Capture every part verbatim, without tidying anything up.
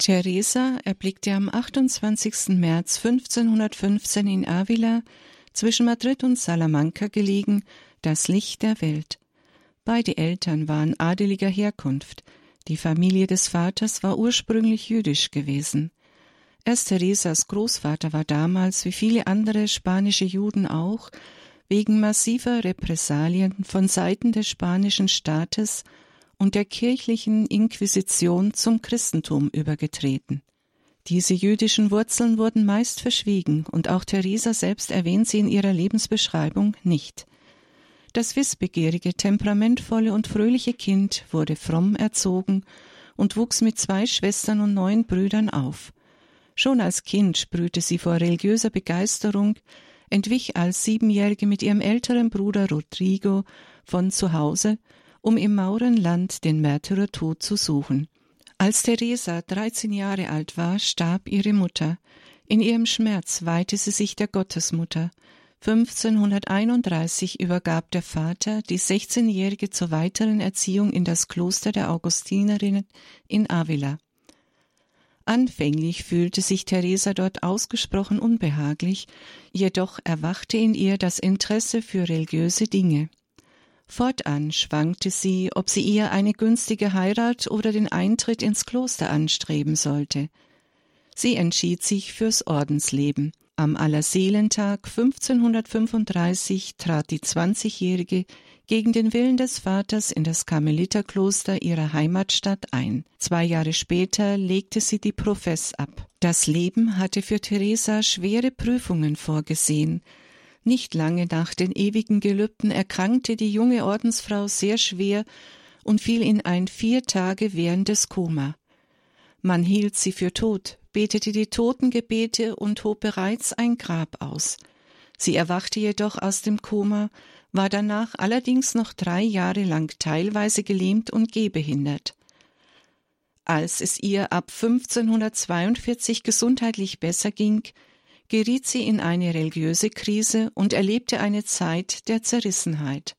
Teresa erblickte am achtundzwanzigsten März fünfzehnhundertfünfzehn in Ávila, zwischen Madrid und Salamanca gelegen, das Licht der Welt. Beide Eltern waren adeliger Herkunft. Die Familie des Vaters war ursprünglich jüdisch gewesen. Erst Teresas Großvater war damals, wie viele andere spanische Juden auch, wegen massiver Repressalien von Seiten des spanischen Staates und der kirchlichen Inquisition zum Christentum übergetreten. Diese jüdischen Wurzeln wurden meist verschwiegen und auch Teresa selbst erwähnt sie in ihrer Lebensbeschreibung nicht. Das wissbegierige, temperamentvolle und fröhliche Kind wurde fromm erzogen und wuchs mit zwei Schwestern und neun Brüdern auf. Schon als Kind sprühte sie vor religiöser Begeisterung, entwich als Siebenjährige mit ihrem älteren Bruder Rodrigo von zu Hause, um im Maurenland den Märtyrertod zu suchen. Als Teresa dreizehn Jahre alt war, starb ihre Mutter. In ihrem Schmerz weihte sie sich der Gottesmutter. fünfzehnhunderteinunddreißig übergab der Vater die sechzehnjährige zur weiteren Erziehung in das Kloster der Augustinerinnen in Ávila. Anfänglich fühlte sich Teresa dort ausgesprochen unbehaglich, jedoch erwachte in ihr das Interesse für religiöse Dinge. Fortan schwankte sie, ob sie eher eine günstige Heirat oder den Eintritt ins Kloster anstreben sollte. Sie entschied sich fürs Ordensleben. Am Allerseelentag fünfzehnhundertfünfunddreißig trat die zwanzigjährige gegen den Willen des Vaters in das Karmeliterkloster ihrer Heimatstadt ein. Zwei Jahre später legte sie die Profess ab. Das Leben hatte für Teresa schwere Prüfungen vorgesehen. Nicht lange nach den ewigen Gelübden erkrankte die junge Ordensfrau sehr schwer und fiel in ein vier Tage währendes Koma. Man hielt sie für tot, betete die Totengebete und hob bereits ein Grab aus. Sie erwachte jedoch aus dem Koma, war danach allerdings noch drei Jahre lang teilweise gelähmt und gehbehindert. Als es ihr ab fünfzehnhundertzweiundvierzig gesundheitlich besser ging, geriet sie in eine religiöse Krise und erlebte eine Zeit der Zerrissenheit.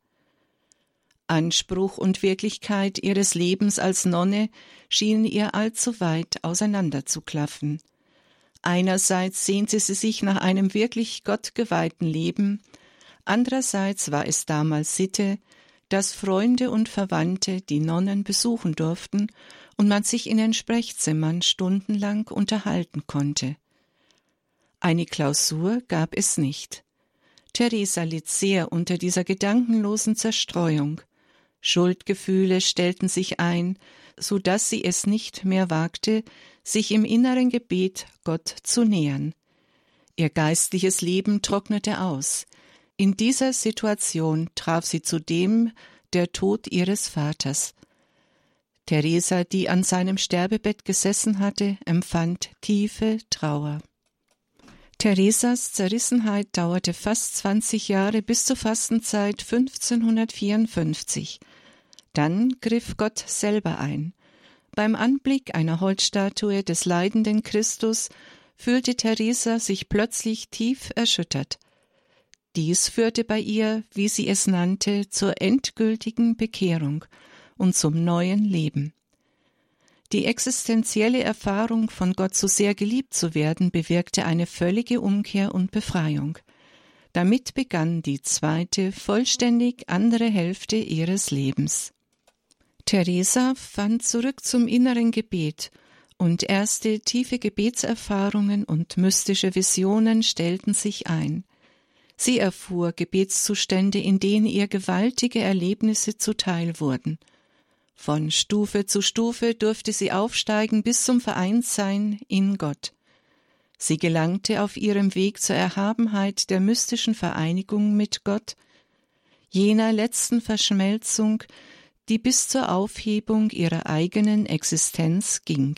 Anspruch und Wirklichkeit ihres Lebens als Nonne schienen ihr allzu weit auseinanderzuklaffen. Einerseits sehnte sie sich nach einem wirklich gottgeweihten Leben, andererseits war es damals Sitte, dass Freunde und Verwandte die Nonnen besuchen durften und man sich in den Sprechzimmern stundenlang unterhalten konnte. Eine Klausur gab es nicht. Teresa litt sehr unter dieser gedankenlosen Zerstreuung. Schuldgefühle stellten sich ein, so dass sie es nicht mehr wagte, sich im inneren Gebet Gott zu nähern. Ihr geistliches Leben trocknete aus. In dieser Situation traf sie zudem der Tod ihres Vaters. Teresa, die an seinem Sterbebett gesessen hatte, empfand tiefe Trauer. Teresas Zerrissenheit dauerte fast zwanzig Jahre bis zur Fastenzeit fünfzehnhundertvierundfünfzig. Dann griff Gott selber ein. Beim Anblick einer Holzstatue des leidenden Christus fühlte Teresa sich plötzlich tief erschüttert. Dies führte bei ihr, wie sie es nannte, zur endgültigen Bekehrung und zum neuen Leben. Die existenzielle Erfahrung, von Gott so sehr geliebt zu werden, bewirkte eine völlige Umkehr und Befreiung. Damit begann die zweite, vollständig andere Hälfte ihres Lebens. Teresa fand zurück zum inneren Gebet, und erste tiefe Gebetserfahrungen und mystische Visionen stellten sich ein. Sie erfuhr Gebetszustände, in denen ihr gewaltige Erlebnisse zuteil wurden. Von Stufe zu Stufe durfte sie aufsteigen bis zum Vereintsein in Gott. Sie gelangte auf ihrem Weg zur Erhabenheit der mystischen Vereinigung mit Gott, jener letzten Verschmelzung, die bis zur Aufhebung ihrer eigenen Existenz ging.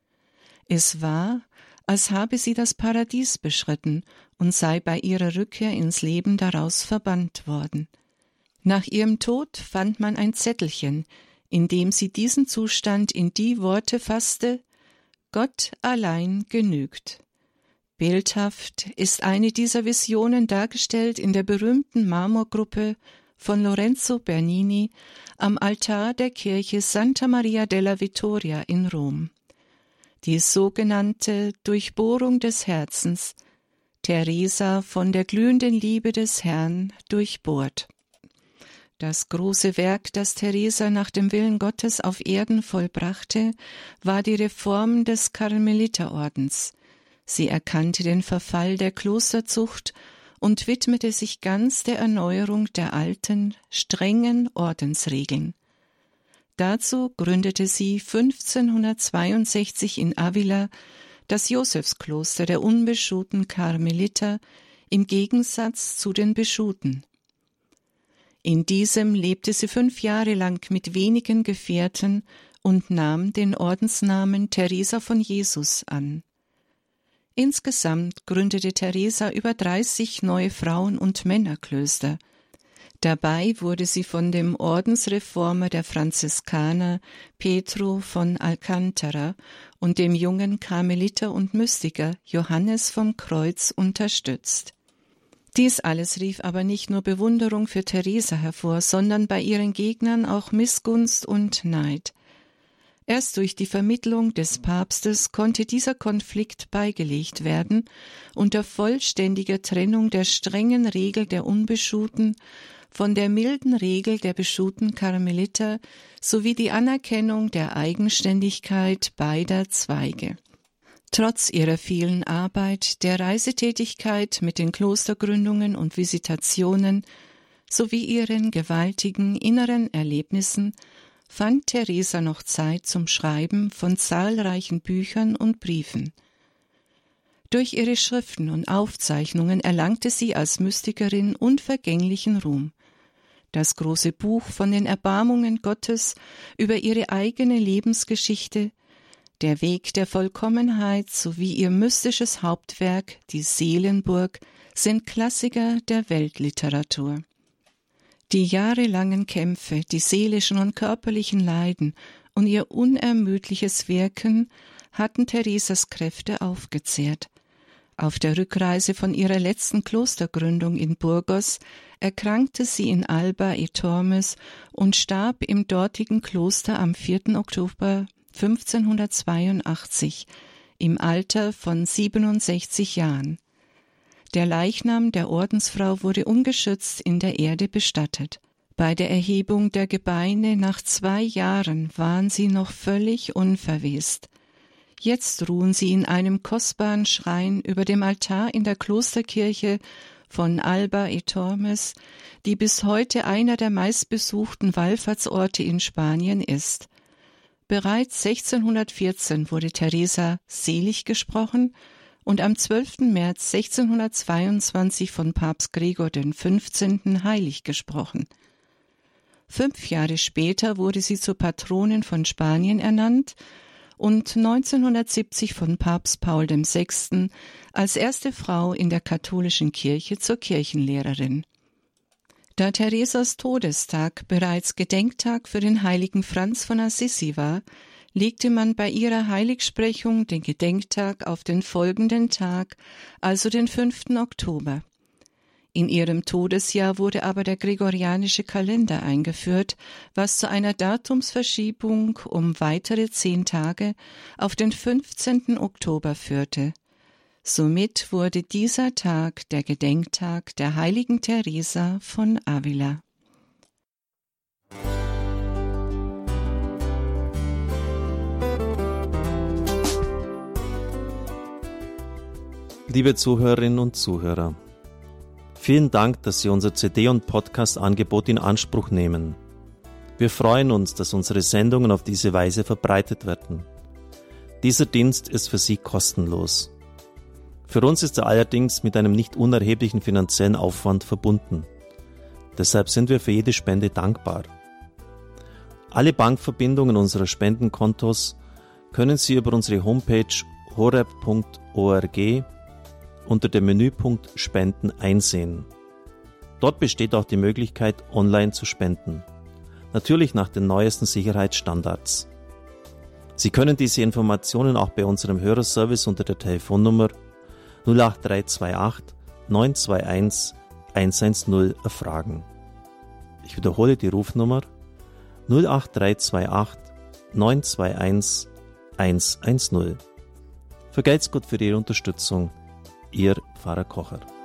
Es war, als habe sie das Paradies beschritten und sei bei ihrer Rückkehr ins Leben daraus verbannt worden. Nach ihrem Tod fand man ein Zettelchen, in dem sie diesen Zustand in die Worte fasste: Gott allein genügt. Bildhaft ist eine dieser Visionen dargestellt in der berühmten Marmorgruppe von Lorenzo Bernini am Altar der Kirche Santa Maria della Vittoria in Rom. die sogenannte Durchbohrung des Herzens, Teresa von der glühenden Liebe des Herrn durchbohrt. Das große Werk, das Teresa nach dem Willen Gottes auf Erden vollbrachte, war die Reform des Karmeliterordens. Sie erkannte den Verfall der Klosterzucht und widmete sich ganz der Erneuerung der alten, strengen Ordensregeln. Dazu gründete sie fünfzehnhundertzweiundsechzig in Avila das Josefskloster der unbeschuhten Karmeliter im Gegensatz zu den Beschuhten. In diesem lebte sie fünf Jahre lang mit wenigen Gefährten und nahm den Ordensnamen Teresa von Jesus an. Insgesamt gründete Teresa über dreißig neue Frauen- und Männerklöster. Dabei wurde sie von dem Ordensreformer der Franziskaner Pedro von Alcántara und dem jungen Karmeliter und Mystiker Johannes vom Kreuz unterstützt. Dies alles rief aber nicht nur Bewunderung für Teresa hervor, sondern bei ihren Gegnern auch Missgunst und Neid. Erst durch die Vermittlung des Papstes konnte dieser Konflikt beigelegt werden, unter vollständiger Trennung der strengen Regel der Unbeschuhten von der milden Regel der beschuhten Karmeliter sowie die Anerkennung der Eigenständigkeit beider Zweige. Trotz ihrer vielen Arbeit, der Reisetätigkeit mit den Klostergründungen und Visitationen sowie ihren gewaltigen inneren Erlebnissen fand Teresa noch Zeit zum Schreiben von zahlreichen Büchern und Briefen. Durch ihre Schriften und Aufzeichnungen erlangte sie als Mystikerin unvergänglichen Ruhm. Das große Buch von den Erbarmungen Gottes über ihre eigene Lebensgeschichte, der Weg der Vollkommenheit sowie ihr mystisches Hauptwerk, die Seelenburg, sind Klassiker der Weltliteratur. Die jahrelangen Kämpfe, die seelischen und körperlichen Leiden und ihr unermüdliches Wirken hatten Teresas Kräfte aufgezehrt. Auf der Rückreise von ihrer letzten Klostergründung in Burgos erkrankte sie in Alba e Tormes und starb im dortigen Kloster am vierten Oktober fünfzehnhundertzweiundachtzig im Alter von siebenundsechzig Jahren. Der Leichnam der Ordensfrau wurde ungeschützt in der Erde bestattet. Bei der Erhebung der Gebeine nach zwei Jahren waren sie noch völlig unverwest. Jetzt ruhen sie in einem kostbaren Schrein über dem Altar in der Klosterkirche von Alba e Tormes, die bis heute einer der meistbesuchten Wallfahrtsorte in Spanien ist. Bereits sechzehnhundertvierzehn wurde Teresa selig gesprochen und am zwölften März sechzehnhundertzweiundzwanzig von Papst Gregor der Fünfzehnte heilig gesprochen. Fünf Jahre später wurde sie zur Patronin von Spanien ernannt und neunzehnhundertsiebzig von Papst Paul der Sechste als erste Frau in der katholischen Kirche zur Kirchenlehrerin. Da Teresas Todestag bereits Gedenktag für den heiligen Franz von Assisi war, legte man bei ihrer Heiligsprechung den Gedenktag auf den folgenden Tag, also den fünften Oktober. In ihrem Todesjahr wurde aber der gregorianische Kalender eingeführt, was zu einer Datumsverschiebung um weitere zehn Tage auf den fünfzehnten Oktober führte. Somit wurde dieser Tag der Gedenktag der heiligen Teresa von Avila. Liebe Zuhörerinnen und Zuhörer, vielen Dank, dass Sie unser C D- und Podcast-Angebot in Anspruch nehmen. Wir freuen uns, dass unsere Sendungen auf diese Weise verbreitet werden. Dieser Dienst ist für Sie kostenlos. Für uns ist er allerdings mit einem nicht unerheblichen finanziellen Aufwand verbunden. Deshalb sind wir für jede Spende dankbar. Alle Bankverbindungen unserer Spendenkontos können Sie über unsere Homepage horeb punkt org unter dem Menüpunkt Spenden einsehen. Dort besteht auch die Möglichkeit, online zu spenden. Natürlich nach den neuesten Sicherheitsstandards. Sie können diese Informationen auch bei unserem Hörerservice unter der Telefonnummer null acht drei zwei acht neun zwei eins eins eins null erfragen. Ich wiederhole die Rufnummer null acht drei zwei acht neun zwei eins eins eins null. Vergelt's Gott für Ihre Unterstützung. Ihr Pfarrer Kocher.